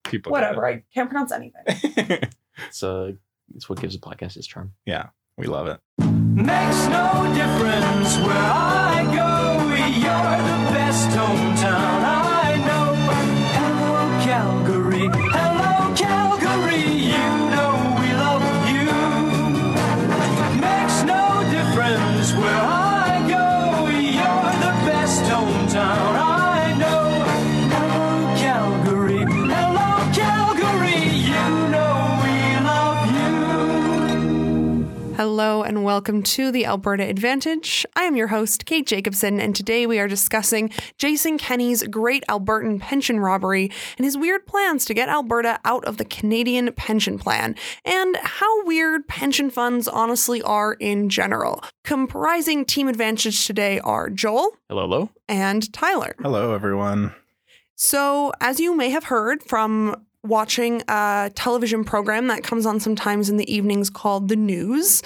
People Whatever. I can't pronounce anything. It's what gives a podcast its charm. Yeah, we love it. Makes no difference where I go. You're the best hometown I know. Hello, Calgary. Hello, Calgary. You know we love you. Makes no difference where I go. You're the best hometown I know. Hello, Calgary. Hello, Calgary. You know we love you. Hello and welcome to the Alberta Advantage. I am your host, Kate Jacobson, and today we are discussing Jason Kenney's Great Albertan Pension Robbery and his weird plans to get Alberta out of the Canadian Pension Plan, and how weird pension funds honestly are in general. Comprising Team Advantage today are Joel. Hello. And Tyler. Hello, everyone. So, as you may have heard from watching a television program that comes on sometimes in the evenings called The News,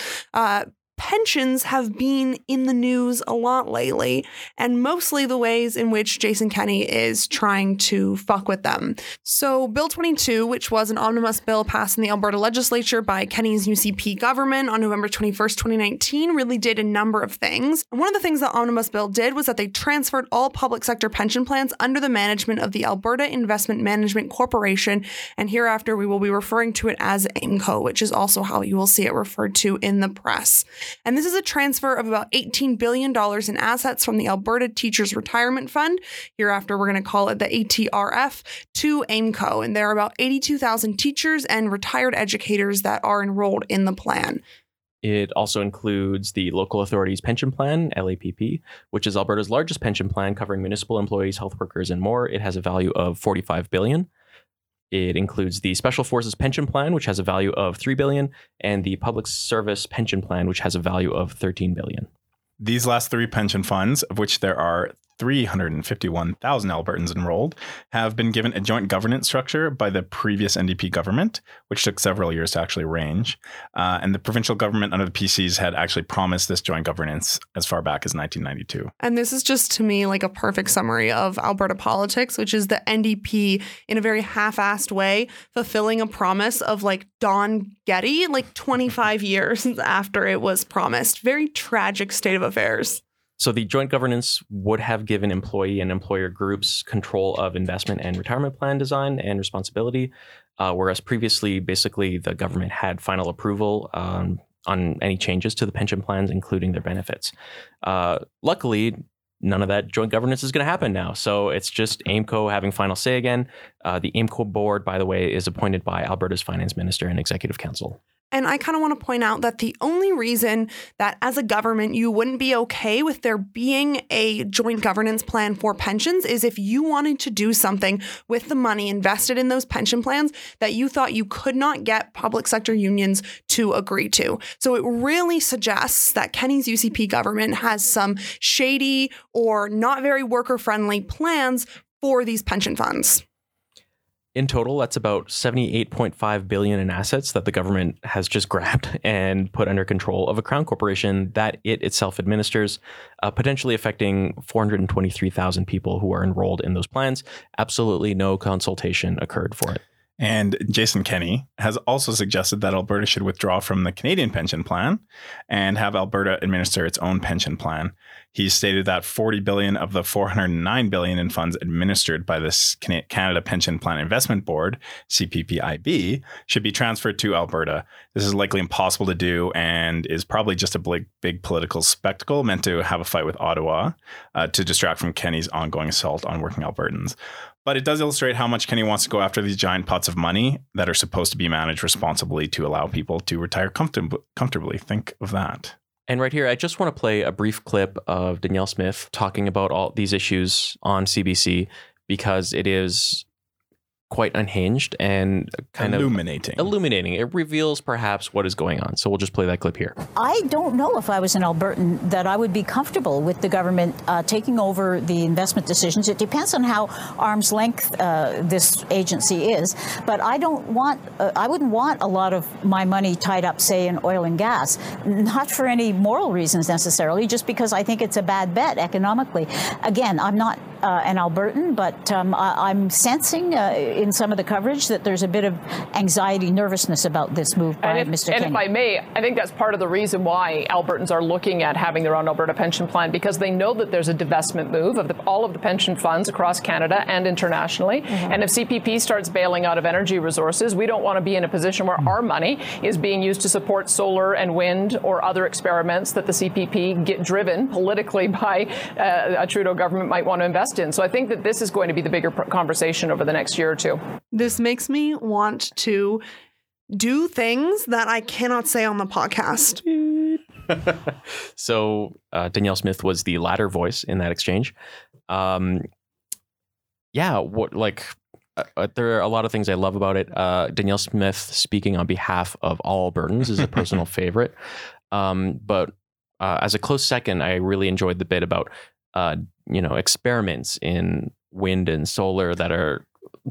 pensions have been in the news a lot lately, and mostly the ways in which Jason Kenney is trying to fuck with them. So Bill 22, which was an omnibus bill passed in the Alberta legislature by Kenney's UCP government on November 21st, 2019, really did a number of things. And one of the things the omnibus bill did was that they transferred all public sector pension plans under the management of the Alberta Investment Management Corporation, and hereafter we will be referring to it as AIMCO, which is also how you will see it referred to in the press. And this is a transfer of about $18 billion in assets from the Alberta Teachers Retirement Fund, hereafter we're going to call it the ATRF, to AIMCO. And there are about 82,000 teachers and retired educators that are enrolled in the plan. It also includes the Local Authorities Pension Plan, LAPP, which is Alberta's largest pension plan covering municipal employees, health workers, and more. It has a value of $45 billion. It includes the Special Forces Pension Plan, which has a value of $3 billion, and the Public Service Pension Plan, which has a value of $13 billion. These last three pension funds, of which there are 351,000 Albertans enrolled, have been given a joint governance structure by the previous NDP government, which took several years to actually arrange. And the provincial government under the PCs had actually promised this joint governance as far back as 1992. And this is just, to me, like a perfect summary of Alberta politics, which is the NDP, in a very half-assed way, fulfilling a promise of like Don Getty, like 25 years after it was promised. Very tragic state of affairs. So the joint governance would have given employee and employer groups control of investment and retirement plan design and responsibility, whereas previously, basically, the government had final approval on any changes to the pension plans, including their benefits. Luckily, none of that joint governance is going to happen now. So it's just AIMCO having final say again. The AIMCO board, by the way, is appointed by Alberta's finance minister and executive council. And I kind of want to point out that the only reason that as a government you wouldn't be okay with there being a joint governance plan for pensions is if you wanted to do something with the money invested in those pension plans that you thought you could not get public sector unions to agree to. So it really suggests that Kenney's UCP government has some shady or not very worker-friendly plans for these pension funds. In total, that's about $78.5 billion in assets that the government has just grabbed and put under control of a crown corporation that it itself administers, potentially affecting 423,000 people who are enrolled in those plans. Absolutely no consultation occurred for it. And Jason Kenney has also suggested that Alberta should withdraw from the Canadian pension plan and have Alberta administer its own pension plan. He stated that $40 billion of the $409 billion in funds administered by this Canada Pension Plan Investment Board, CPPIB, should be transferred to Alberta. This is likely impossible to do and is probably just a big political spectacle meant to have a fight with Ottawa to distract from Kenney's ongoing assault on working Albertans. But it does illustrate how much Kenney wants to go after these giant pots of money that are supposed to be managed responsibly to allow people to retire comfortably. Think of that. And right here, I just want to play a brief clip of Danielle Smith talking about all these issues on CBC because it is quite unhinged and kind illuminating. It reveals perhaps what is going on. So we'll just play that clip here. I don't know if I was an Albertan that I would be comfortable with the government taking over the investment decisions. It depends on how arm's length this agency is. But I wouldn't want a lot of my money tied up, say, in oil and gas, not for any moral reasons necessarily, just because I think it's a bad bet economically. Again, I'm not an Albertan, but I'm sensing in some of the coverage that there's a bit of anxiety, nervousness about this move by Mr. Kenney. And if I may, I think that's part of the reason why Albertans are looking at having their own Alberta pension plan, because they know that there's a divestment move of all of the pension funds across Canada and internationally. Mm-hmm. And if CPP starts bailing out of energy resources, we don't want to be in a position where our money is being used to support solar and wind or other experiments that the CPP get driven politically by a Trudeau government might want to invest in. So I think that this is going to be the bigger conversation over the next year or two. This makes me want to do things that I cannot say on the podcast. So Danielle Smith was the latter voice in that exchange. There are a lot of things I love about it. Danielle Smith speaking on behalf of all Albertans is a personal favorite. But as a close second, I really enjoyed the bit about, experiments in wind and solar that are...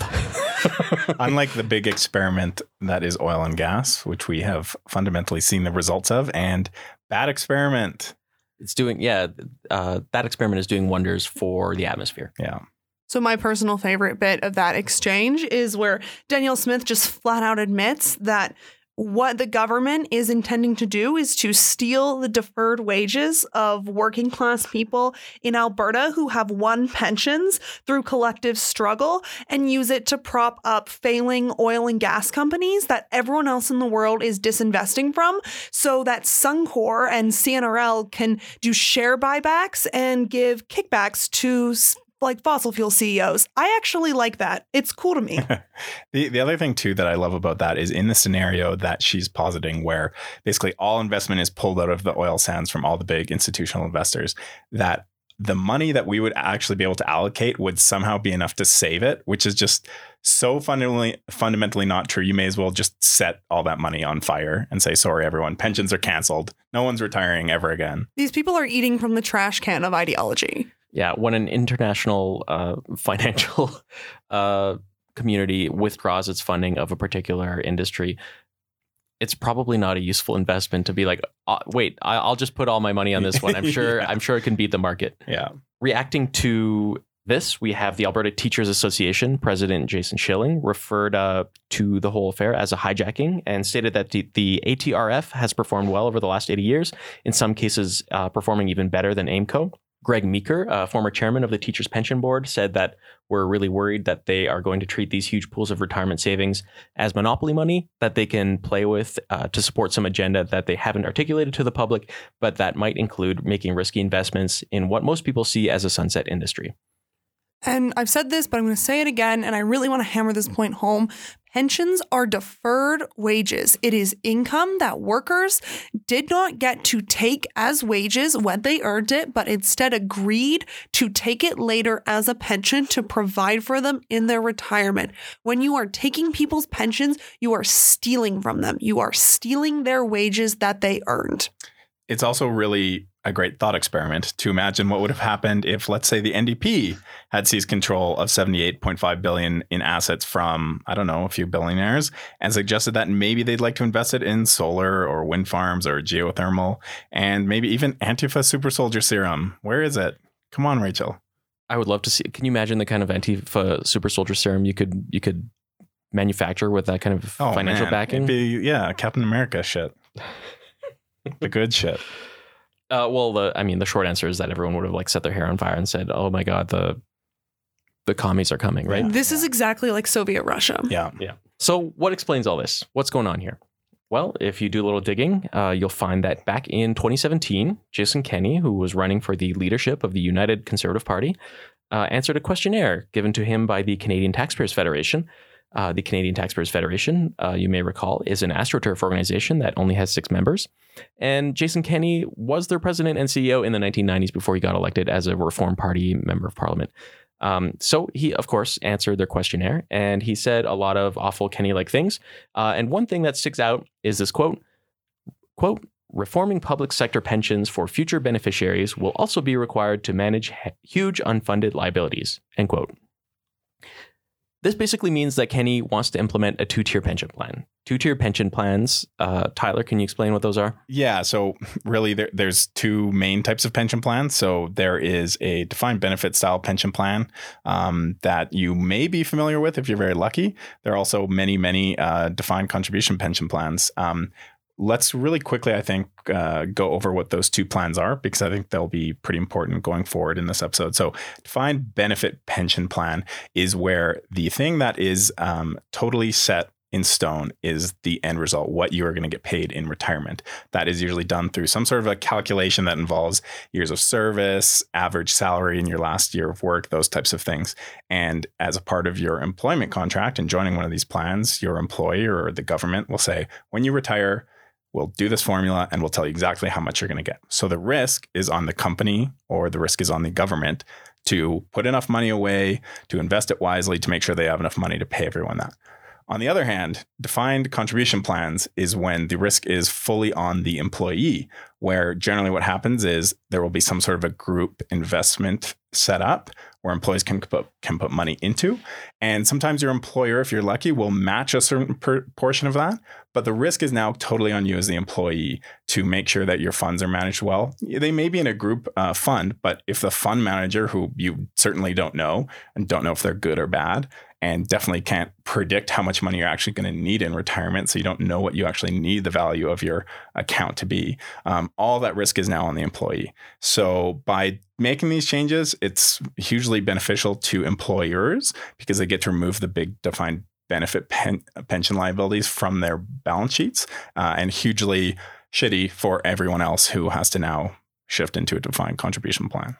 Unlike the big experiment that is oil and gas, which we have fundamentally seen the results of, and bad experiment. It's doing, that experiment is doing wonders for the atmosphere. Yeah. So my personal favorite bit of that exchange is where Danielle Smith just flat out admits that what the government is intending to do is to steal the deferred wages of working class people in Alberta who have won pensions through collective struggle and use it to prop up failing oil and gas companies that everyone else in the world is disinvesting from, so that Suncor and CNRL can do share buybacks and give kickbacks to like fossil fuel CEOs. I actually like that. It's cool to me. The other thing too that I love about that is in the scenario that she's positing where basically all investment is pulled out of the oil sands from all the big institutional investors, that the money that we would actually be able to allocate would somehow be enough to save it, which is just so fundamentally not true. You may as well just set all that money on fire and say, sorry, everyone, pensions are canceled. No one's retiring ever again. These people are eating from the trash can of ideology. Yeah, when an international financial community withdraws its funding of a particular industry, it's probably not a useful investment to be like, wait, I'll just put all my money on this one. I'm sure it can beat the market. Yeah. Reacting to this, we have the Alberta Teachers Association President Jason Schilling referred to the whole affair as a hijacking and stated that the ATRF has performed well over the last 80 years, in some cases performing even better than AIMCO. Greg Meeker, former chairman of the Teachers Pension Board, said that we're really worried that they are going to treat these huge pools of retirement savings as monopoly money that they can play with to support some agenda that they haven't articulated to the public, but that might include making risky investments in what most people see as a sunset industry. And I've said this, but I'm going to say it again, and I really want to hammer this point home. Pensions are deferred wages. It is income that workers did not get to take as wages when they earned it, but instead agreed to take it later as a pension to provide for them in their retirement. When you are taking people's pensions, you are stealing from them. You are stealing their wages that they earned. It's also really a great thought experiment to imagine what would have happened if, let's say, the NDP had seized control of $78.5 billion in assets from, I don't know, a few billionaires and suggested that maybe they'd like to invest it in solar or wind farms or geothermal and maybe even Antifa super soldier serum. Where is it? Come on, Rachel. I would love to see. Can you imagine the kind of Antifa super soldier serum you could manufacture with that kind of financial backing? It'd be, Captain America shit. The good shit. The short answer is that everyone would have set their hair on fire and said, "Oh my God, the commies are coming!" Right? This is exactly like Soviet Russia. Yeah. So, what explains all this? What's going on here? Well, if you do a little digging, you'll find that back in 2017, Jason Kenney, who was running for the leadership of the United Conservative Party, answered a questionnaire given to him by the Canadian Taxpayers Federation. The Canadian Taxpayers Federation, you may recall, is an AstroTurf organization that only has 6 members. And Jason Kenney was their president and CEO in the 1990s before he got elected as a Reform Party member of parliament. So he, of course, answered their questionnaire, and he said a lot of awful Kenney-like things. And one thing that sticks out is this quote, "Reforming public sector pensions for future beneficiaries will also be required to manage huge unfunded liabilities," end quote. This basically means that Kenney wants to implement a 2-tier pension plan. two-tier pension plans. Tyler, can you explain what those are? Yeah. So really, there's two main types of pension plans. So there is a defined benefit style pension plan that you may be familiar with if you're very lucky. There are also many defined contribution pension plans. Let's really quickly, I think, go over what those two plans are, because I think they'll be pretty important going forward in this episode. So defined benefit pension plan is where the thing that is totally set in stone is the end result, what you are going to get paid in retirement. That is usually done through some sort of a calculation that involves years of service, average salary in your last year of work, those types of things. And as a part of your employment contract and joining one of these plans, your employer or the government will say, when you retire, we'll do this formula and we'll tell you exactly how much you're going to get. So the risk is on the company, or the risk is on the government to put enough money away, to invest it wisely, to make sure they have enough money to pay everyone that. On the other hand, defined contribution plans is when the risk is fully on the employee, where generally what happens is there will be some sort of a group investment set up where employees can put money into. And sometimes your employer, if you're lucky, will match a certain portion of that. But the risk is now totally on you as the employee to make sure that your funds are managed well. They may be in a group fund, but if the fund manager, who you certainly don't know and don't know if they're good or bad, and definitely can't predict how much money you're actually going to need in retirement, so you don't know what you actually need the value of your account to be. All that risk is now on the employee. So by making these changes, it's hugely beneficial to employers because they get to remove the big defined benefit pension liabilities from their balance sheets, and hugely shitty for everyone else who has to now shift into a defined contribution plan.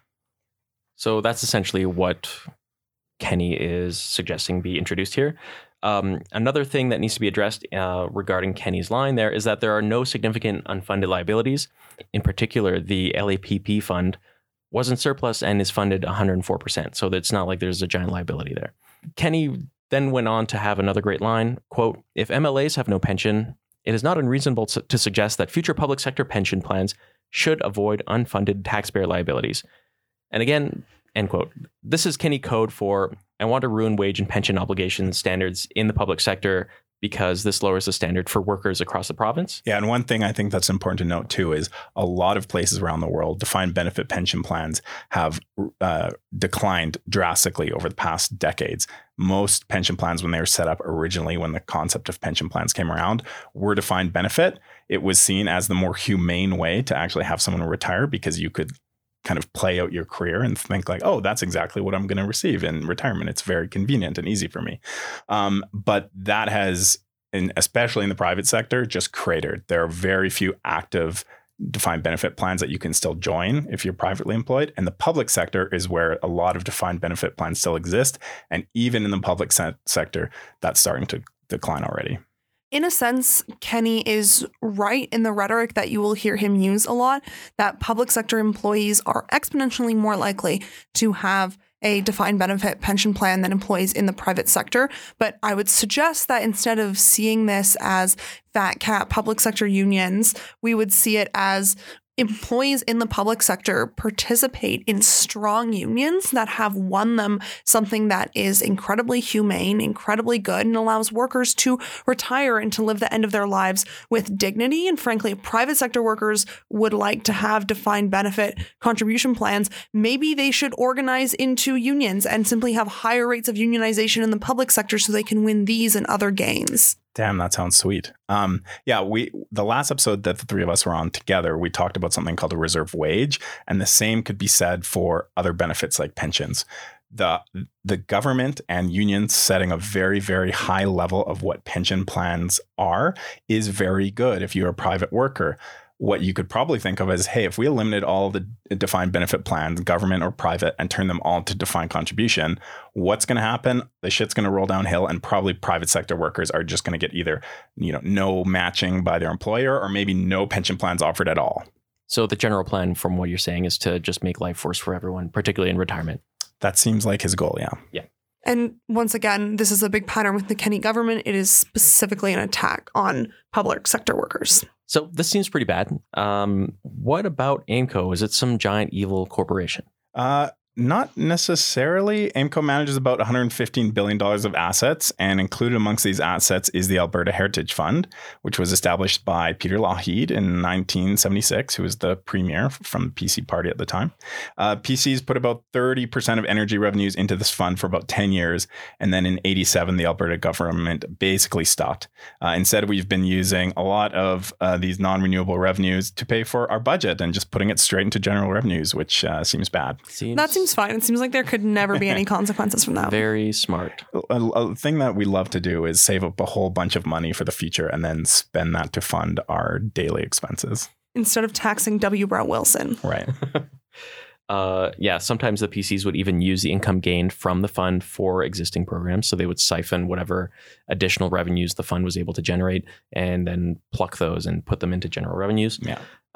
So that's essentially what Kenny is suggesting be introduced here. Another thing that needs to be addressed regarding Kenny's line there is that there are no significant unfunded liabilities. In particular, the LAPP fund was in surplus and is funded 104%. So it's not like there's a giant liability there. Kenny then went on to have another great line, quote, "If MLAs have no pension, it is not unreasonable to suggest that future public sector pension plans should avoid unfunded taxpayer liabilities." And again, end quote. This is Kenny code for, I want to ruin wage and pension obligation standards in the public sector because this lowers the standard for workers across the province. Yeah, and one thing I think that's important to note too is a lot of places around the world, defined benefit pension plans have declined drastically over the past decades. Most pension plans, when they were set up originally, when the concept of pension plans came around, were defined benefit. It was seen as the more humane way to actually have someone retire, because you could kind of play out your career and think like, oh, that's exactly what I'm going to receive in retirement. It's very convenient and easy for me. But that has, especially in the private sector, just cratered. There are very few active defined benefit plans that you can still join if you're privately employed. And the public sector is where a lot of defined benefit plans still exist. And even in the public sector, that's starting to decline already. In a sense, Kenny is right in the rhetoric that you will hear him use a lot, that public sector employees are exponentially more likely to have a defined benefit pension plan than employees in the private sector. But I would suggest that instead of seeing this as fat cat public sector unions, we would see it as employees in the public sector participate in strong unions that have won them something that is incredibly humane, incredibly good, and allows workers to retire and to live the end of their lives with dignity. And frankly, private sector workers would like to have defined benefit contribution plans. Maybe they should organize into unions and simply have higher rates of unionization in the public sector so they can win these and other gains. Damn, that sounds sweet. The last episode that the three of us were on together, we talked about something called a reserve wage, and the same could be said for other benefits like pensions. The government and unions setting a very, very high level of what pension plans are is very good if you're a private worker. What you could probably think of as, hey, if we eliminated all of the defined benefit plans, government or private, and turn them all to defined contribution, what's going to happen? The shit's going to roll downhill, and probably private sector workers are just going to get either, no matching by their employer, or maybe no pension plans offered at all. So the general plan from what you're saying is to just make life worse for everyone, particularly in retirement. That seems like his goal, yeah. Yeah. And once again, this is a big pattern with the Kenny government. It is specifically an attack on public sector workers. So this seems pretty bad. What about AIMCO? Is it some giant evil corporation? Not necessarily. AIMCO manages about $115 billion of assets, and included amongst these assets is the Alberta Heritage Fund, which was established by Peter Lougheed in 1976, who was the premier from the PC party at the time. PCs put about 30% of energy revenues into this fund for about 10 years, and then in 87, the Alberta government basically stopped. Instead, we've been using a lot of these non-renewable revenues to pay for our budget and just putting it straight into general revenues, which seems bad. That seems fine. It seems like there could never be any consequences from that. Very smart. A thing that we love to do is save up a whole bunch of money for the future and then spend that to fund our daily expenses. Instead of taxing W. Brow Wilson. Right. Sometimes the PCs would even use the income gained from the fund for existing programs. So they would siphon whatever additional revenues the fund was able to generate and then pluck those and put them into general revenues. Yeah.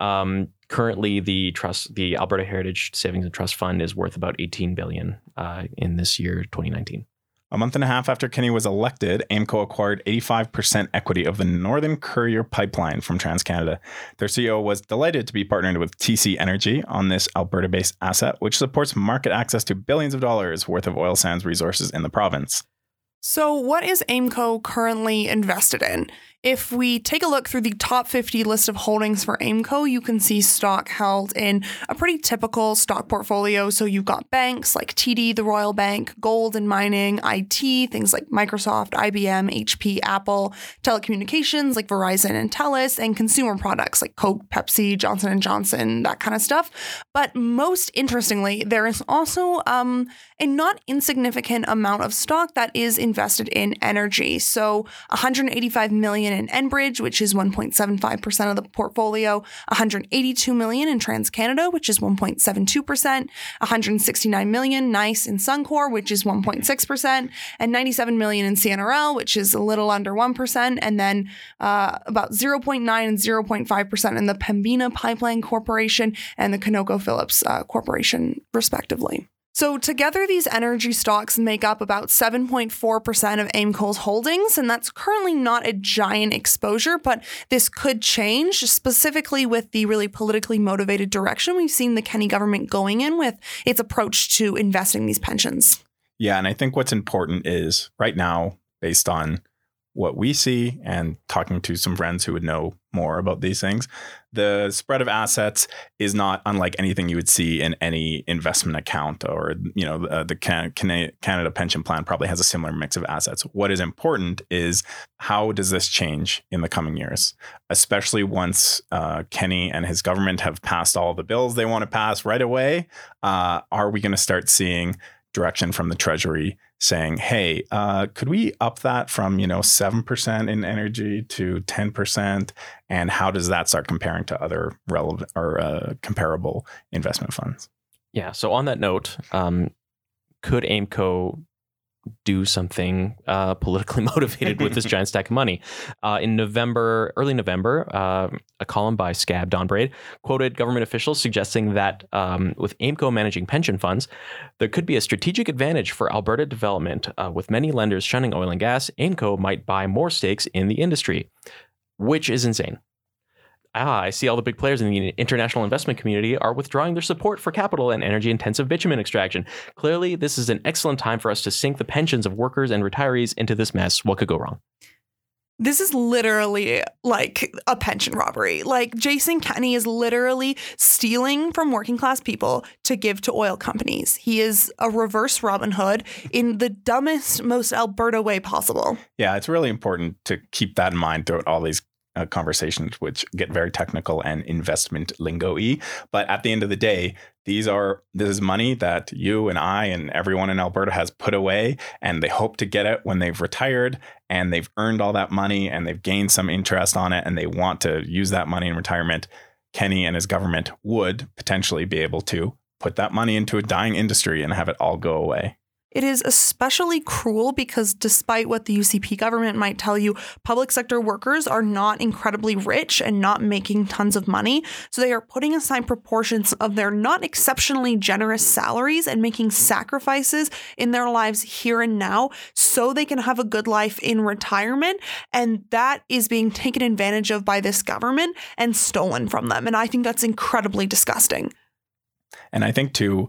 Currently, the Alberta Heritage Savings and Trust Fund is worth about $18 billion in this year, 2019. A month and a half after Kenney was elected, AIMCO acquired 85% equity of the Northern Courier Pipeline from TransCanada. Their CEO was delighted to be partnered with TC Energy on this Alberta-based asset, which supports market access to billions of dollars worth of oil sands resources in the province. So what is AIMCO currently invested in? If we take a look through the top 50 list of holdings for AIMCO, you can see stock held in a pretty typical stock portfolio. So you've got banks like TD, the Royal Bank, gold and mining, IT, things like Microsoft, IBM, HP, Apple, telecommunications like Verizon and TELUS, and consumer products like Coke, Pepsi, Johnson & Johnson, that kind of stuff. But most interestingly, there is also a not insignificant amount of stock that is invested in energy. So $185 million in Enbridge, which is 1.75% of the portfolio, $182 million in TransCanada, which is 1.72%, $169 million NICE in Suncor, which is 1.6%, and $97 million in CNRL, which is a little under 1%, and then about 0.9 and 0.5% in the Pembina Pipeline Corporation and the ConocoPhillips Corporation, respectively. So together, these energy stocks make up about 7.4% of AIMCO's holdings, and that's currently not a giant exposure, but this could change, specifically with the really politically motivated direction we've seen the Kenney government going in with its approach to investing these pensions. Yeah, and I think what's important is right now, based on what we see and talking to some friends who would know more about these things, the spread of assets is not unlike anything you would see in any investment account, or, the Canada Pension Plan probably has a similar mix of assets. What is important is how does this change in the coming years, especially once Kenney and his government have passed all the bills they want to pass right away. Are we going to start seeing direction from the Treasury saying, hey, could we up that from, 7% in energy to 10%? And how does that start comparing to other relevant or comparable investment funds? Yeah. So on that note, could AIMCO do something politically motivated with this giant stack of money? In early November, a column by Scab Donbraid quoted government officials suggesting that with AIMCO managing pension funds, there could be a strategic advantage for Alberta development. With many lenders shunning oil and gas, AIMCO might buy more stakes in the industry, which is insane. I see all the big players in the international investment community are withdrawing their support for capital and energy-intensive bitumen extraction. Clearly, this is an excellent time for us to sink the pensions of workers and retirees into this mess. What could go wrong? This is literally like a pension robbery. Like, Jason Kenney is literally stealing from working class people to give to oil companies. He is a reverse Robin Hood in the dumbest, most Alberta way possible. Yeah, it's really important to keep that in mind throughout all these conversations, which get very technical and investment lingo-y. But at the end of the day, this is money that you and I and everyone in Alberta has put away, and they hope to get it when they've retired, and they've earned all that money and they've gained some interest on it, and they want to use that money in retirement. Kenney and his government would potentially be able to put that money into a dying industry and have it all go away. It is especially cruel because despite what the UCP government might tell you, public sector workers are not incredibly rich and not making tons of money. So they are putting aside proportions of their not exceptionally generous salaries and making sacrifices in their lives here and now so they can have a good life in retirement. And that is being taken advantage of by this government and stolen from them. And I think that's incredibly disgusting. And I think too,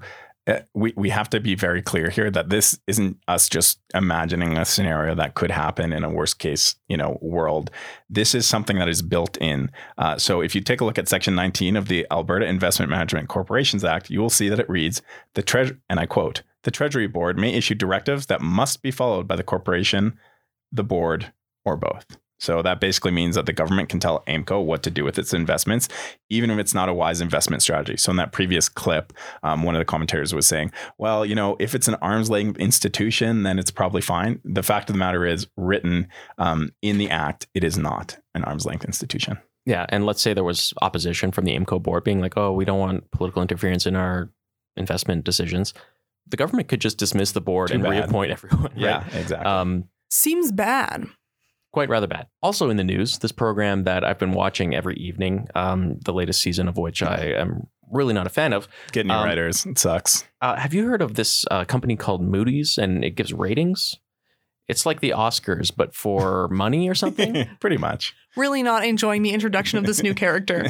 we have to be very clear here that this isn't us just imagining a scenario that could happen in a worst case, world. This is something that is built in. So if you take a look at Section 19 of the Alberta Investment Management Corporations Act, you will see that it reads, and I quote, "The Treasury Board may issue directives that must be followed by the corporation, the board, or both." So that basically means that the government can tell AIMCO what to do with its investments, even if it's not a wise investment strategy. So in that previous clip, one of the commentators was saying, well, if it's an arm's length institution, then it's probably fine. The fact of the matter is, written in the act, it is not an arm's length institution. Yeah. And let's say there was opposition from the AIMCO board being like, oh, we don't want political interference in our investment decisions. The government could just dismiss the board and reappoint everyone. Right? Yeah, exactly. Seems bad. Quite rather bad. Also in the news, this program that I've been watching every evening, the latest season of which I am really not a fan of. Getting new writers. It sucks. Have you heard of this company called Moody's, and it gives ratings? It's like the Oscars, but for money or something? Pretty much. Really not enjoying the introduction of this new character.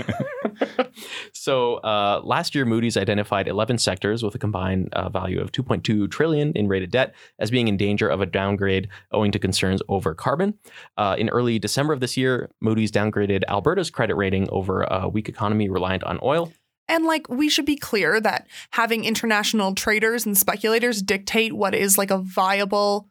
So last year, Moody's identified 11 sectors with a combined value of $2.2 trillion in rated debt as being in danger of a downgrade owing to concerns over carbon. In early December of this year, Moody's downgraded Alberta's credit rating over a weak economy reliant on oil. And we should be clear that having international traders and speculators dictate what is a viable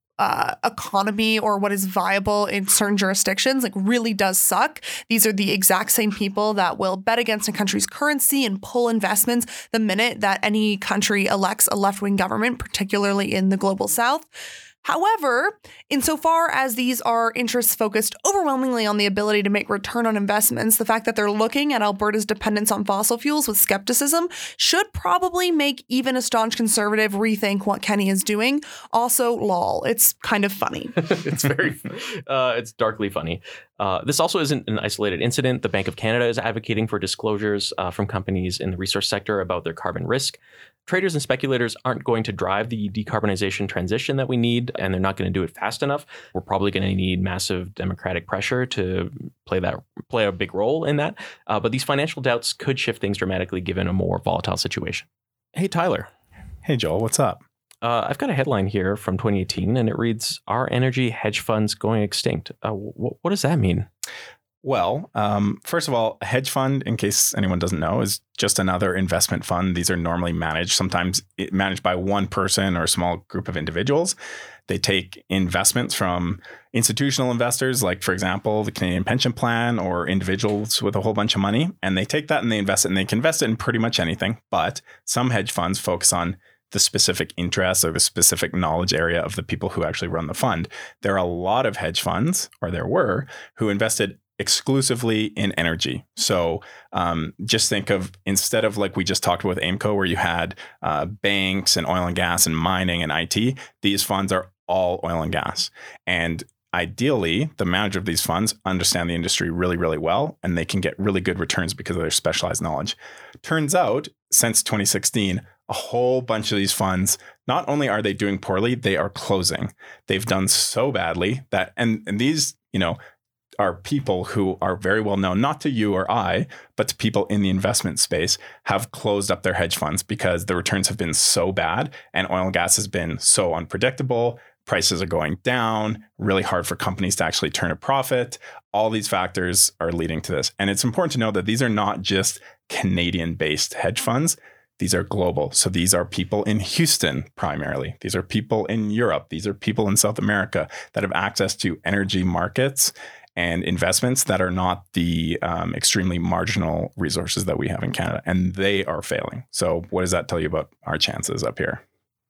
economy or what is viable in certain jurisdictions really does suck. These are the exact same people that will bet against a country's currency and pull investments the minute that any country elects a left-wing government, particularly in the global south. However, insofar as these are interests focused overwhelmingly on the ability to make return on investments, the fact that they're looking at Alberta's dependence on fossil fuels with skepticism should probably make even a staunch conservative rethink what Kenny is doing. Also, lol, it's kind of funny. It's darkly funny. This also isn't an isolated incident. The Bank of Canada is advocating for disclosures from companies in the resource sector about their carbon risk. Traders and speculators aren't going to drive the decarbonization transition that we need, and they're not going to do it fast enough. We're probably going to need massive democratic pressure to play a big role in that. But these financial doubts could shift things dramatically given a more volatile situation. Hey, Tyler. Hey, Joel, what's up? I've got a headline here from 2018, and it reads, "Are energy hedge funds going extinct?" What does that mean? Well, first of all, a hedge fund, in case anyone doesn't know, is just another investment fund. These are normally sometimes managed by one person or a small group of individuals. They take investments from institutional investors, like, for example, the Canadian Pension Plan, or individuals with a whole bunch of money, and they take that and they invest it, and they can invest it in pretty much anything. But some hedge funds focus on the specific interests or the specific knowledge area of the people who actually run the fund. There are a lot of hedge funds, or there were, who invested exclusively in energy. So just think of, instead of we just talked about with AIMCO, where you had banks and oil and gas and mining and IT, these funds are all oil and gas. And ideally, the manager of these funds understand the industry really, really well, and they can get really good returns because of their specialized knowledge. Turns out, since 2016, a whole bunch of these funds, not only are they doing poorly, they are closing. They've done so badly that, and these, are people who are very well known, not to you or I, but to people in the investment space, have closed up their hedge funds because the returns have been so bad and oil and gas has been so unpredictable. Prices are going down, really hard for companies to actually turn a profit. All these factors are leading to this. And it's important to know that these are not just Canadian-based hedge funds. These are global. So these are people in Houston primarily. These are people in Europe. These are people in South America that have access to energy markets and investments that are not the extremely marginal resources that we have in Canada. And they are failing. So what does that tell you about our chances up here?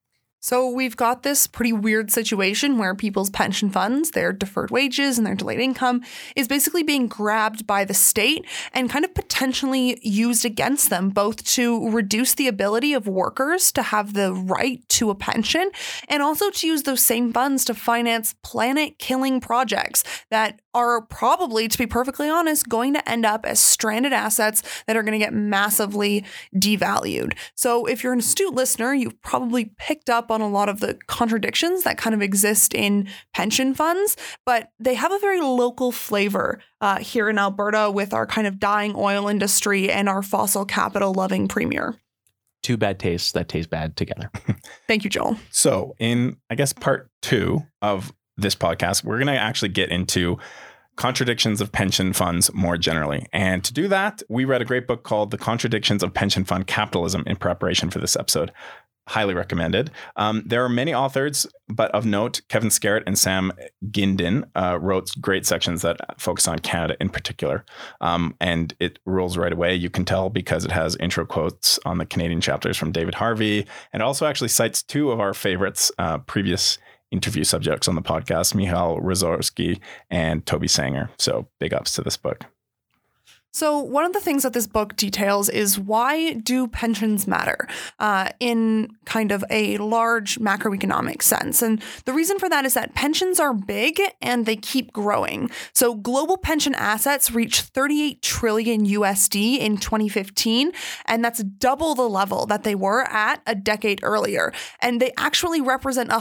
So we've got this pretty weird situation where people's pension funds, their deferred wages and their delayed income is basically being grabbed by the state and kind of potentially used against them, both to reduce the ability of workers to have the right to a pension and also to use those same funds to finance planet-killing projects that are probably, to be perfectly honest, going to end up as stranded assets that are going to get massively devalued. So if you're an astute listener, you've probably picked up on a lot of the contradictions that kind of exist in pension funds, but they have a very local flavor here in Alberta with our kind of dying oil industry and our fossil capital loving premier. two bad tastes that taste bad together. Thank you, Joel. So in, I guess, part 2 of this podcast, we're going to actually get into contradictions of pension funds more generally. And to do that, we read a great book called The Contradictions of Pension Fund Capitalism in preparation for this episode. Highly recommended. There are many authors, but of note, Kevin Scarrett and Sam Gindin wrote great sections that focus on Canada in particular. And it rules right away. You can tell because it has intro quotes on the Canadian chapters from David Harvey, and also actually cites 2 of our favorites, previous interview subjects on the podcast, Michal Razorski and Toby Sanger. So big ups to this book. So one of the things that this book details is why do pensions matter in kind of a large macroeconomic sense. And the reason for that is that pensions are big and they keep growing. So global pension assets reached 38 trillion USD in 2015, and that's double the level that they were at a decade earlier. And they actually represent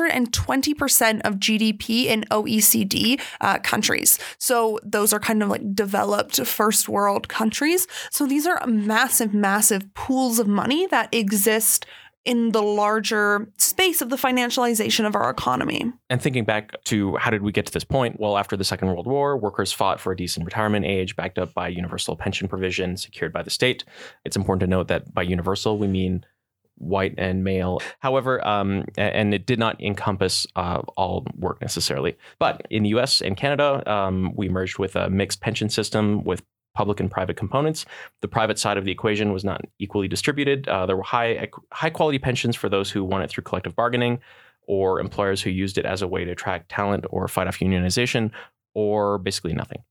120% of GDP in OECD countries. So those are kind of like developed first world countries. So these are massive, massive pools of money that exist in the larger space of the financialization of our economy. And thinking back to how did we get to this point? Well, after the Second World War, workers fought for a decent retirement age backed up by universal pension provision secured by the state. It's important to note that by universal, we mean white and male. However, and it did not encompass all work necessarily. But in the US and Canada, we merged with a mixed pension system with public and private components. The private side of the equation was not equally distributed. There were high quality pensions for those who won it through collective bargaining, or employers who used it as a way to attract talent or fight off unionization, or basically nothing.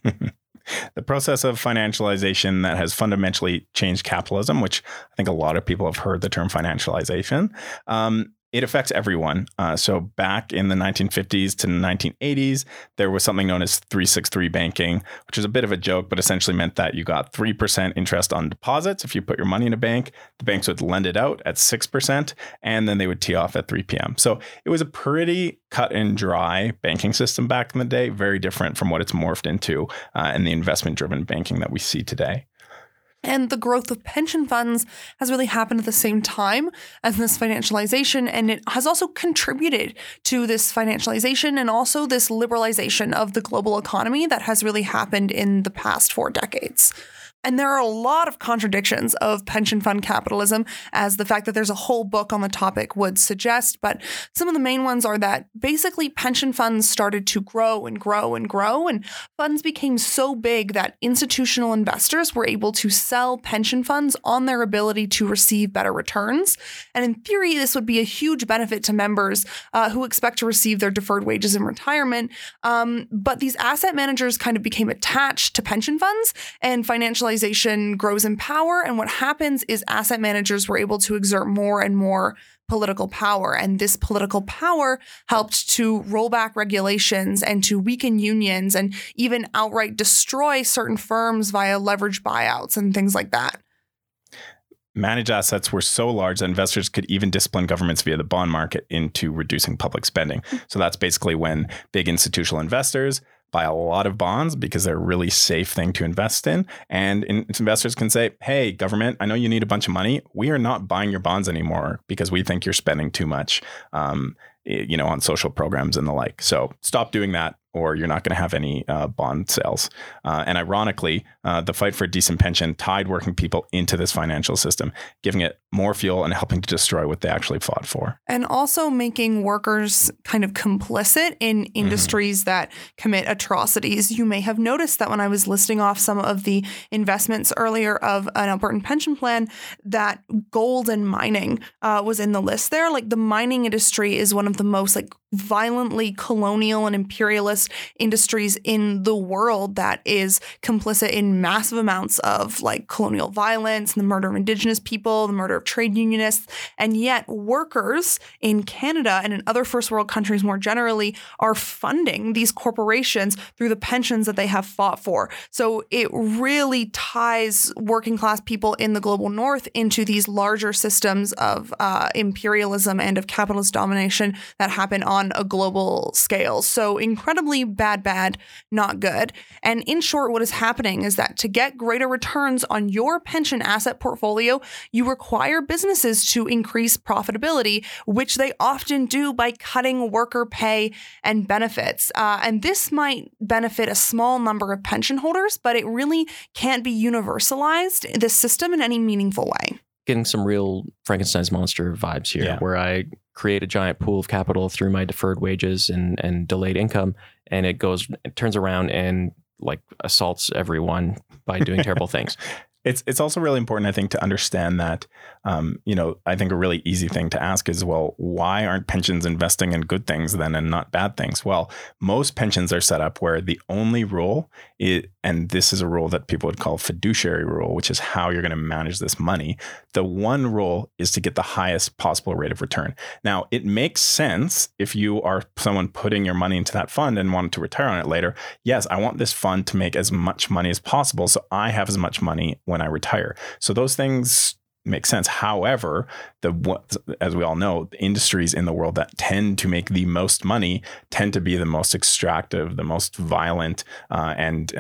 The process of financialization that has fundamentally changed capitalism, which I think a lot of people have heard the term financialization, it affects everyone. So back in the 1950s to 1980s, there was something known as 363 banking, which is a bit of a joke, but essentially meant that you got 3% interest on deposits. If you put your money in a bank, the banks would lend it out at 6%, and then they would tee off at 3 p.m. So it was a pretty cut and dry banking system back in the day, very different from what it's morphed into in the investment-driven banking that we see today. And the growth of pension funds has really happened at the same time as this financialization, and it has also contributed to this financialization and also this liberalization of the global economy that has really happened in the past 4 decades. And there are a lot of contradictions of pension fund capitalism, as the fact that there's a whole book on the topic would suggest. But some of the main ones are that basically pension funds started to grow and grow and grow, and funds became so big that institutional investors were able to sell pension funds on their ability to receive better returns. And in theory, this would be a huge benefit to members who expect to receive their deferred wages in retirement. But these asset managers kind of became attached to pension funds, and financialization grows in power. And what happens is asset managers were able to exert more and more political power. And this political power helped to roll back regulations and to weaken unions and even outright destroy certain firms via leveraged buyouts and things like that. Managed assets were so large that investors could even discipline governments via the bond market into reducing public spending. So that's basically when big institutional investors buy a lot of bonds because they're a really safe thing to invest in. And investors can say, hey, government, I know you need a bunch of money. We are not buying your bonds anymore because we think you're spending too much, on social programs and the like. So stop doing that, or you're not going to have any bond sales. And ironically, the fight for a decent pension tied working people into this financial system, giving it more fuel and helping to destroy what they actually fought for. And also making workers kind of complicit in industries that commit atrocities. You may have noticed that when I was listing off some of the investments earlier of an Albertan pension plan, that gold and mining was in the list there. Like the mining industry is one of the most violently colonial and imperialist industries in the world that is complicit in massive amounts of colonial violence and the murder of Indigenous people, the murder of trade unionists. And yet workers in Canada and in other first world countries more generally are funding these corporations through the pensions that they have fought for. So it really ties working class people in the global north into these larger systems of imperialism and of capitalist domination that happen on on a global scale. So incredibly bad, not good. And in short, what is happening is that to get greater returns on your pension asset portfolio, you require businesses to increase profitability, which they often do by cutting worker pay and benefits. And this might benefit a small number of pension holders, but it really can't be universalized, this system, in any meaningful way. Getting some real Frankenstein's monster vibes here, where I create a giant pool of capital through my deferred wages and delayed income, and it turns around and like assaults everyone by doing terrible things. It's also really important, I think, to understand that, I think a really easy thing to ask is, well, why aren't pensions investing in good things then and not bad things? Well, most pensions are set up where the only rule is, and this is a rule that people would call fiduciary rule, which is how you're going to manage this money. The one rule is to get the highest possible rate of return. Now, it makes sense if you are someone putting your money into that fund and want to retire on it later. Yes, I want this fund to make as much money as possible, so I have as much money when I retire. So those things make sense. However, as we all know, the industries in the world that tend to make the most money tend to be the most extractive, the most violent, and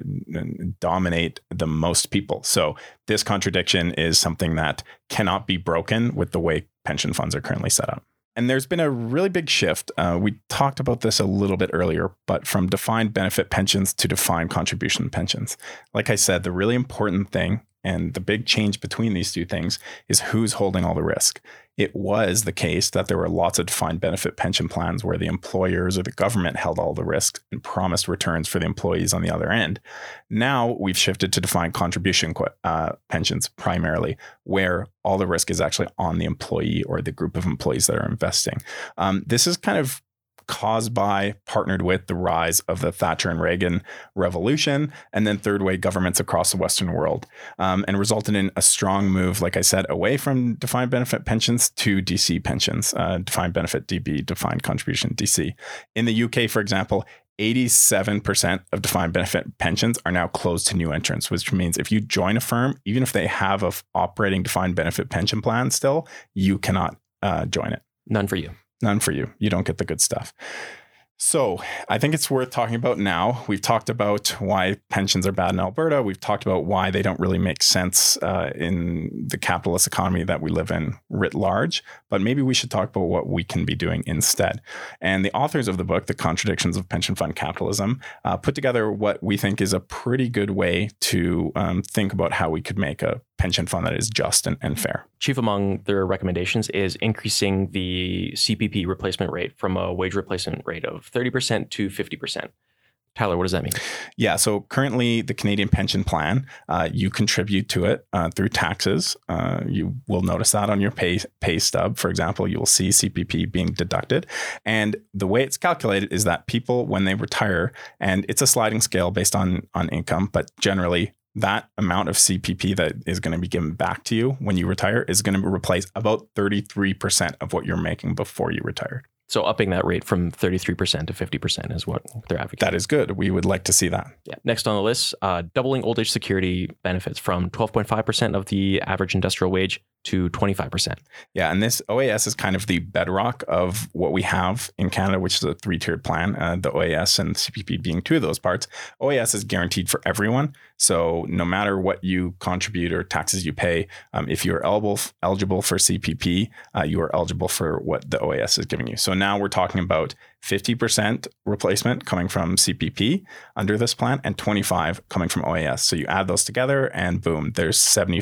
dominate the most people. So this contradiction is something that cannot be broken with the way pension funds are currently set up. And there's been a really big shift. We talked about this a little bit earlier, but from defined benefit pensions to defined contribution pensions. Like I said, the really important thing and the big change between these two things is who's holding all the risk. It was the case that there were lots of defined benefit pension plans where the employers or the government held all the risk and promised returns for the employees on the other end. Now we've shifted to defined contribution pensions primarily, where all the risk is actually on the employee or the group of employees that are investing. This is kind of partnered with the rise of the Thatcher and Reagan revolution, and then third way governments across the Western world, and resulted in a strong move, like I said, away from defined benefit pensions to DC pensions, defined benefit DB, defined contribution DC. In the UK, for example, 87% of defined benefit pensions are now closed to new entrants, which means if you join a firm, even if they have an operating defined benefit pension plan still, you cannot join it. None for you. None for you. You don't get the good stuff. So I think it's worth talking about now. We've talked about why pensions are bad in Alberta. We've talked about why they don't really make sense in the capitalist economy that we live in writ large. But maybe we should talk about what we can be doing instead. And the authors of the book, The Contradictions of Pension Fund Capitalism, put together what we think is a pretty good way to think about how we could make a pension fund that is just and fair. Chief among their recommendations is increasing the CPP replacement rate from a wage replacement rate of 30% to 50%. Tyler, what does that mean? Yeah, so currently the Canadian Pension Plan, you contribute to it through taxes. You will notice that on your pay stub, for example, you will see CPP being deducted. And the way it's calculated is that people, when they retire, and it's a sliding scale based on income, but generally that amount of CPP that is going to be given back to you when you retire is going to replace about 33% of what you're making before you retired. So upping that rate from 33% to 50% is what they're advocating. That is good. We would like to see that. Yeah. Next on the list, doubling old age security benefits from 12.5% of the average industrial wage to 25%. Yeah. And this OAS is kind of the bedrock of what we have in Canada, which is a three-tiered plan, the OAS and CPP being two of those parts. OAS is guaranteed for everyone. So no matter what you contribute or taxes you pay, if you're eligible for CPP, you are eligible for what the OAS is giving you. So now we're talking about 50% replacement coming from CPP under this plan and 25 coming from OAS. So you add those together and boom, there's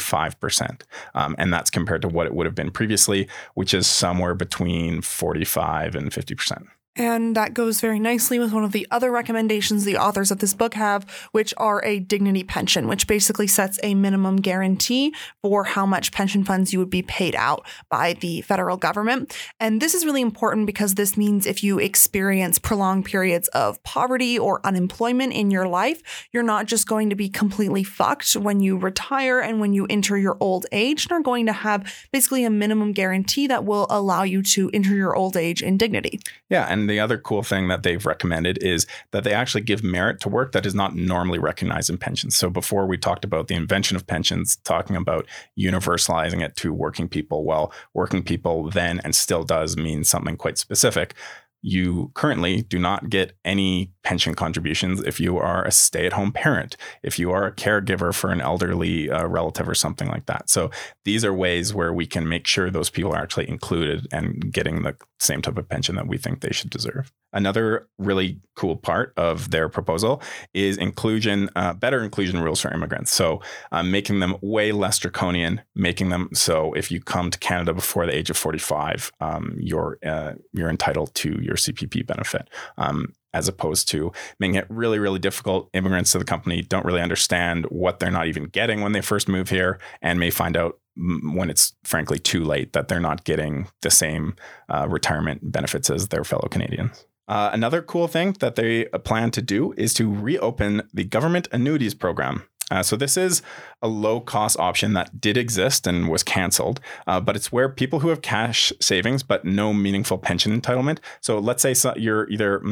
75%. And that's compared to what it would have been previously, which is somewhere between 45 and 50%. And that goes very nicely with one of the other recommendations the authors of this book have, which are a dignity pension, which basically sets a minimum guarantee for how much pension funds you would be paid out by the federal government. And this is really important because this means if you experience prolonged periods of poverty or unemployment in your life, you're not just going to be completely fucked when you retire and when you enter your old age. You're going to have basically a minimum guarantee that will allow you to enter your old age in dignity. Yeah. And the other cool thing that they've recommended is that they actually give merit to work that is not normally recognized in pensions. So before we talked about the invention of pensions, talking about universalizing it to working people. Well, working people then and still does mean something quite specific. you currently do not get any pension contributions if you are a stay-at-home parent, if you are a caregiver for an elderly relative or something like that. So these are ways where we can make sure those people are actually included and getting the same type of pension that we think they should deserve. Another really cool part of their proposal is better inclusion rules for immigrants. So making them way less draconian, making them so if you come to Canada before the age of 45, you're entitled to your CPP benefit. As opposed to making it really, really difficult. Immigrants to the company don't really understand what they're not even getting when they first move here, and may find out when it's frankly too late that they're not getting the same retirement benefits as their fellow Canadians. Another cool thing that they plan to do is to reopen the government annuities program. So this is a low-cost option that did exist and was canceled, but it's where people who have cash savings but no meaningful pension entitlement. So let's say you're either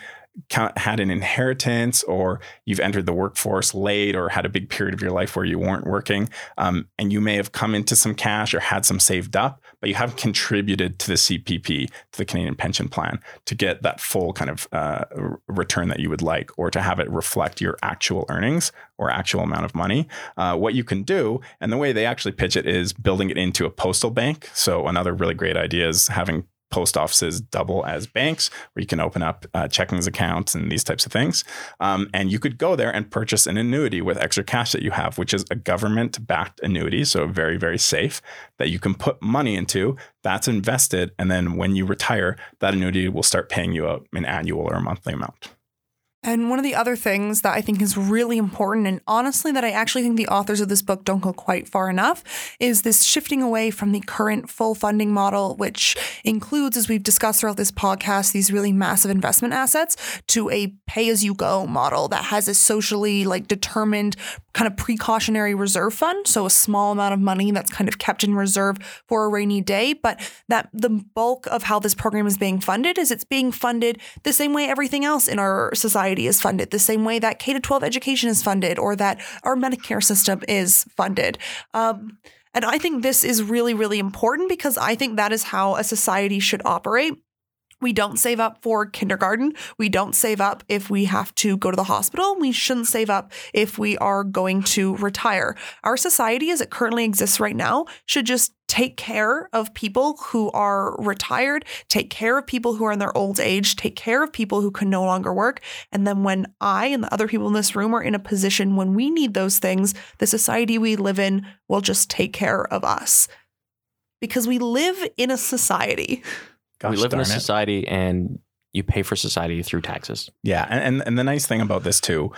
had an inheritance, or you've entered the workforce late, or had a big period of your life where you weren't working, and you may have come into some cash or had some saved up, but you haven't contributed to the CPP, to the Canadian Pension Plan, to get that full kind of return that you would like, or to have it reflect your actual earnings or actual amount of money. What you can do, and the way they actually pitch it, is building it into a postal bank. So another really great idea is having post offices double as banks, where you can open up checkings accounts and these types of things. And you could go there and purchase an annuity with extra cash that you have, which is a government-backed annuity. So very, very safe, that you can put money into, that's invested. And then when you retire, that annuity will start paying you out an annual or a monthly amount. And one of the other things that I think is really important, and honestly that I actually think the authors of this book don't go quite far enough, is this shifting away from the current full funding model, which includes, as we've discussed throughout this podcast, these really massive investment assets, to a pay-as-you-go model that has a socially determined kind of precautionary reserve fund. So a small amount of money that's kind of kept in reserve for a rainy day, but that the bulk of how this program is being funded is it's being funded the same way everything else in our society is funded, the same way that K-12 education is funded, or that our Medicare system is funded. And I think this is really, really important, because I think that is how a society should operate. We don't save up for kindergarten. We don't save up if we have to go to the hospital. We shouldn't save up if we are going to retire. Our society, as it currently exists right now, should just take care of people who are retired, take care of people who are in their old age, take care of people who can no longer work. And then when I and the other people in this room are in a position when we need those things, the society we live in will just take care of us. Because we live in a society. Gosh, we live in a society, and you pay for society through taxes. Yeah. And the nice thing about this too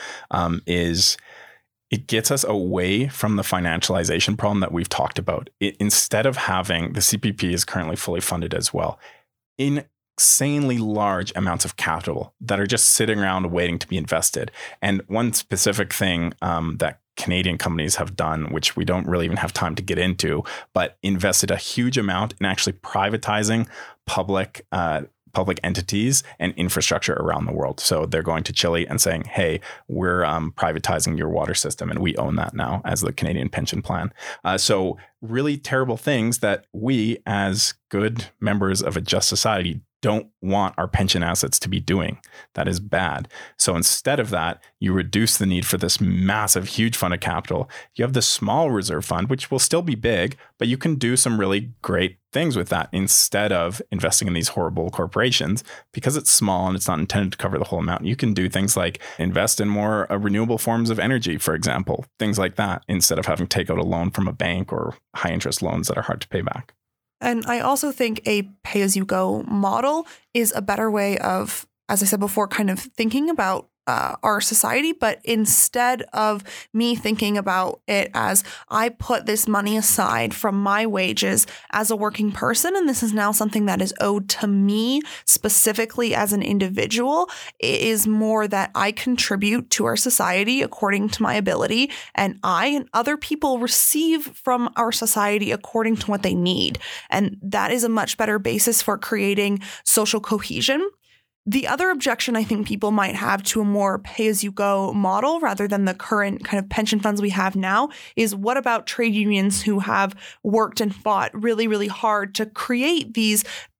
is it gets us away from the financialization problem that we've talked about. Instead of having, the CPP is currently fully funded as well, insanely large amounts of capital that are just sitting around waiting to be invested. And one specific thing that Canadian companies have done, which we don't really even have time to get into, but invested a huge amount in actually privatizing public entities and infrastructure around the world. So they're going to Chile and saying, hey, we're privatizing your water system, and we own that now as the Canadian Pension Plan. So really terrible things that we, as good members of a just society, don't want our pension assets to be doing. That is bad. So instead of that, you reduce the need for this massive, huge fund of capital. You have the small reserve fund, which will still be big, but you can do some really great things with that instead of investing in these horrible corporations. Because it's small and it's not intended to cover the whole amount, you can do things like invest in more renewable forms of energy, for example, things like that, instead of having to take out a loan from a bank or high interest loans that are hard to pay back. And I also think a pay-as-you-go model is a better way of, as I said before, kind of thinking about our society. But instead of me thinking about it as I put this money aside from my wages as a working person, and this is now something that is owed to me specifically as an individual, it is more that I contribute to our society according to my ability, and I and other people receive from our society according to what they need. And that is a much better basis for creating social cohesion. The other objection I think people might have to a more pay-as-you-go model rather than the current kind of pension funds we have now is, what about trade unions who have worked and fought really, really hard to create these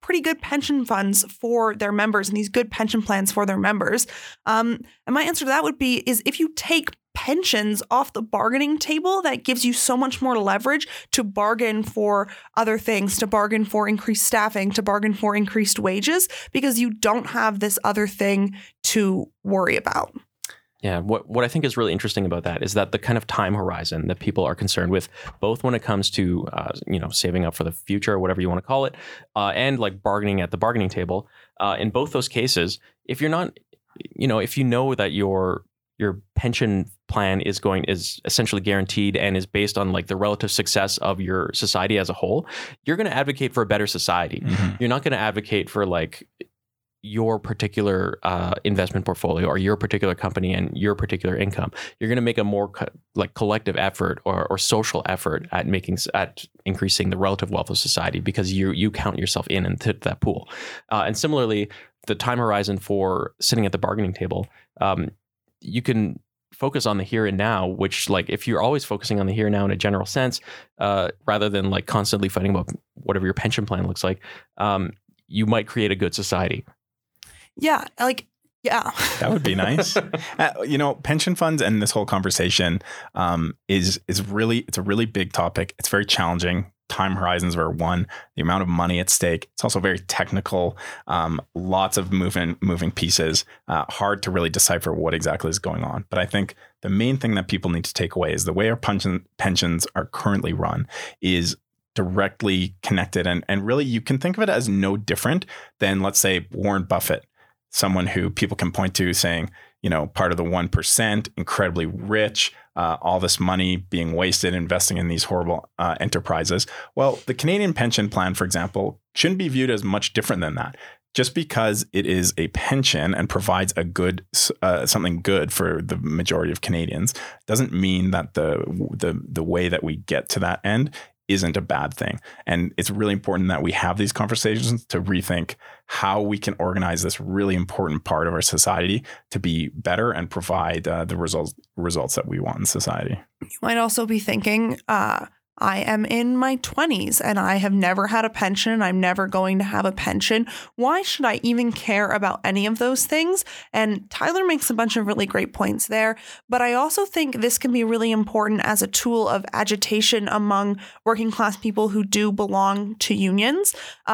pretty good pension funds for their members and these good pension plans for their members. And my answer to that would be is if you take pensions off the bargaining table, that gives you so much more leverage to bargain for other things, to bargain for increased staffing, to bargain for increased wages, because you don't have this other thing to worry about. Yeah, what I think is really interesting about that is that the kind of time horizon that people are concerned with, both when it comes to saving up for the future or whatever you want to call it, and like bargaining at the bargaining table. In both those cases, if you're not, if you know that your pension plan is essentially guaranteed and is based on like the relative success of your society as a whole, you're going to advocate for a better society. Mm-hmm. You're not going to advocate for like your particular investment portfolio or your particular company and your particular income. You're going to make a more collective effort or social effort at increasing the relative wealth of society because you count yourself into that pool. And similarly, the time horizon for sitting at the bargaining table, you can focus on the here and now, which like if you're always focusing on the here and now in a general sense, rather than like constantly fighting about whatever your pension plan looks like, you might create a good society. Yeah. That would be nice. Pension funds and this whole conversation it's a really big topic. It's very challenging. Time horizons are one, the amount of money at stake. It's also very technical, lots of moving pieces, hard to really decipher what exactly is going on. But I think the main thing that people need to take away is the way our pensions are currently run is directly connected. And really, you can think of it as no different than, let's say, Warren Buffett, someone who people can point to saying, part of the 1%, incredibly rich, all this money being wasted investing in these horrible enterprises. Well, the Canadian pension plan, for example, shouldn't be viewed as much different than that. Just because it is a pension and provides a good something good for the majority of Canadians doesn't mean that the way that we get to that end isn't a bad thing. And it's really important that we have these conversations to rethink how we can organize this really important part of our society to be better and provide the results that we want in society. You might also be thinking, I am in my 20s and I have never had a pension. I'm never going to have a pension. Why should I even care about any of those things? And Tyler makes a bunch of really great points there. But I also think this can be really important as a tool of agitation among working class people who do belong to unions.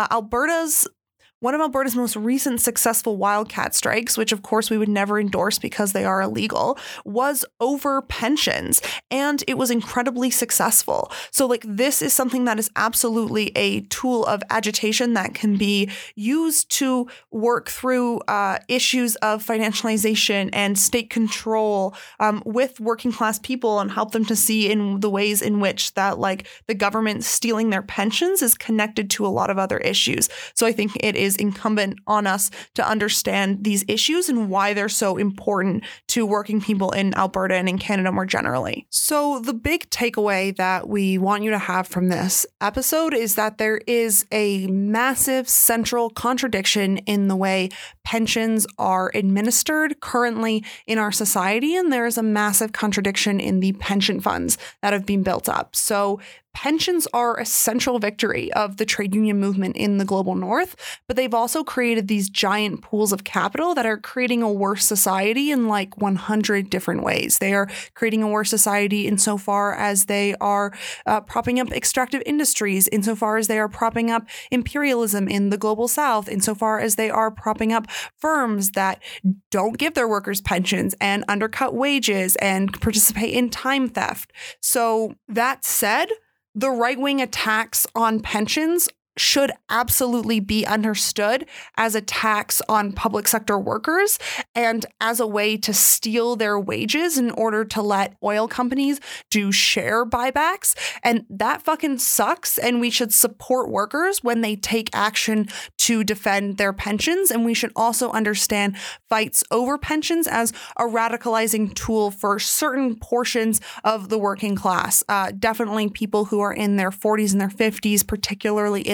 One of Alberta's most recent successful wildcat strikes, which of course we would never endorse because they are illegal, was over pensions, and it was incredibly successful. So this is something that is absolutely a tool of agitation that can be used to work through issues of financialization and state control with working class people and help them to see in the ways in which that the government stealing their pensions is connected to a lot of other issues. So I think it is incumbent on us to understand these issues and why they're so important to working people in Alberta and in Canada more generally. So the big takeaway that we want you to have from this episode is that there is a massive central contradiction in the way pensions are administered currently in our society, and there is a massive contradiction in the pension funds that have been built up. So pensions are a central victory of the trade union movement in the global north, but they've also created these giant pools of capital that are creating a worse society in 100 different ways. They are creating a worse society insofar as they are propping up extractive industries, insofar as they are propping up imperialism in the global south, insofar as they are propping up firms that don't give their workers pensions and undercut wages and participate in time theft. So that said, the right-wing attacks on pensions should absolutely be understood as a tax on public sector workers and as a way to steal their wages in order to let oil companies do share buybacks. And that fucking sucks. And we should support workers when they take action to defend their pensions. And we should also understand fights over pensions as a radicalizing tool for certain portions of the working class. Definitely people who are in their 40s and their 50s, particularly in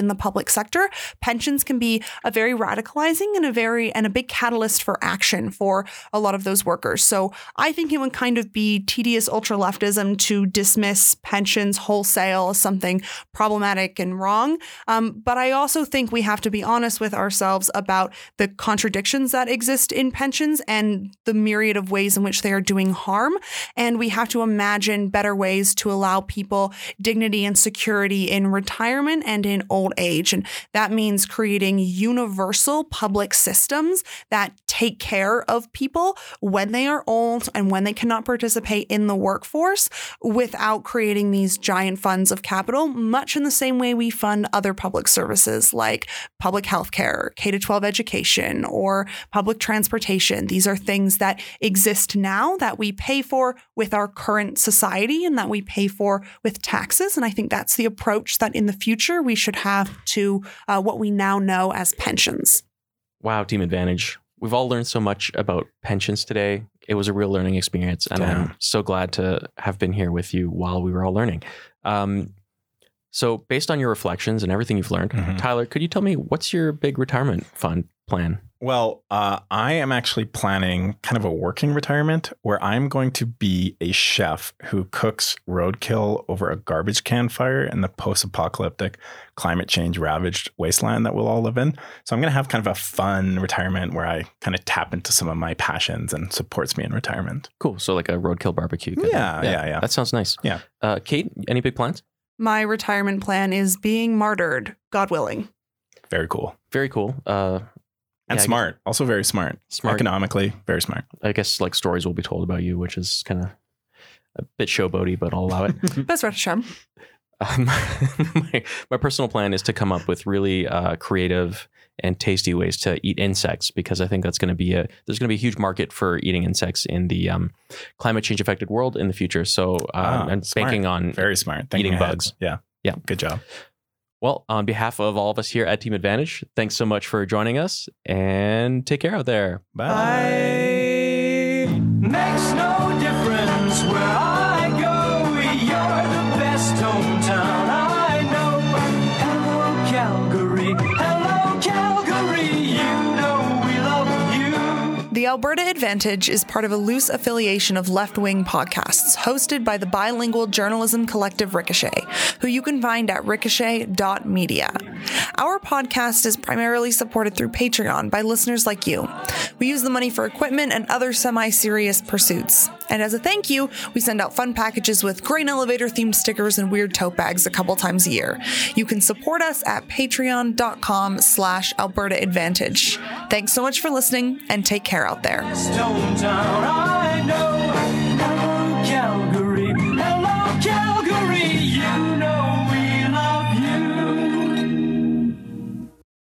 the public sector, pensions can be a very radicalizing and a big catalyst for action for a lot of those workers. So I think it would kind of be tedious ultra-leftism to dismiss pensions wholesale as something problematic and wrong. But I also think we have to be honest with ourselves about the contradictions that exist in pensions and the myriad of ways in which they are doing harm. And we have to imagine better ways to allow people dignity and security in retirement and in old age. And that means creating universal public systems that take care of people when they are old and when they cannot participate in the workforce without creating these giant funds of capital, much in the same way we fund other public services like public health care, K-12 education, or public transportation. These are things that exist now that we pay for with our current society and that we pay for with taxes. And I think that's the approach that in the future we should have to what we now know as pensions. Wow, Team Advantage. We've all learned so much about pensions today. It was a real learning experience, and I'm so glad to have been here with you while we were all learning. So based on your reflections and everything you've learned, Tyler, could you tell me what's your big retirement fund plan? Well, I am actually planning kind of a working retirement where I'm going to be a chef who cooks roadkill over a garbage can fire in the post-apocalyptic climate change ravaged wasteland that we'll all live in. So I'm going to have kind of a fun retirement where I kind of tap into some of my passions and supports me in retirement. Cool. So like a roadkill barbecue. Yeah. That sounds nice. Yeah. Kate, any big plans? My retirement plan is being martyred, God willing. Very cool. Very cool. And smart. Also very smart. Economically, very smart. I guess like stories will be told about you, which is kind of a bit showboaty, but I'll allow it. Best rest of My personal plan is to come up with really creative and tasty ways to eat insects, because I think that's going to be there's going to be a huge market for eating insects in the climate change affected world in the future. So I'm banking on very smart eating bugs. Yeah. Good job. Well, on behalf of all of us here at Team Advantage, thanks so much for joining us, and take care out there. Bye. Makes no difference where I go, you're the best hometown I know. Hello, Calgary. Hello, Calgary. You know we love you. The Alberta Advantage is part of a loose affiliation of left-wing podcasts hosted by the bilingual journalism collective Ricochet, who you can find at ricochet.media. Our podcast is primarily supported through Patreon by listeners like you. We use the money for equipment and other semi-serious pursuits. And as a thank you, we send out fun packages with grain elevator-themed stickers and weird tote bags a couple times a year. You can support us at patreon.com/Alberta Advantage. Thanks so much for listening, and take care out there. Hometown I know.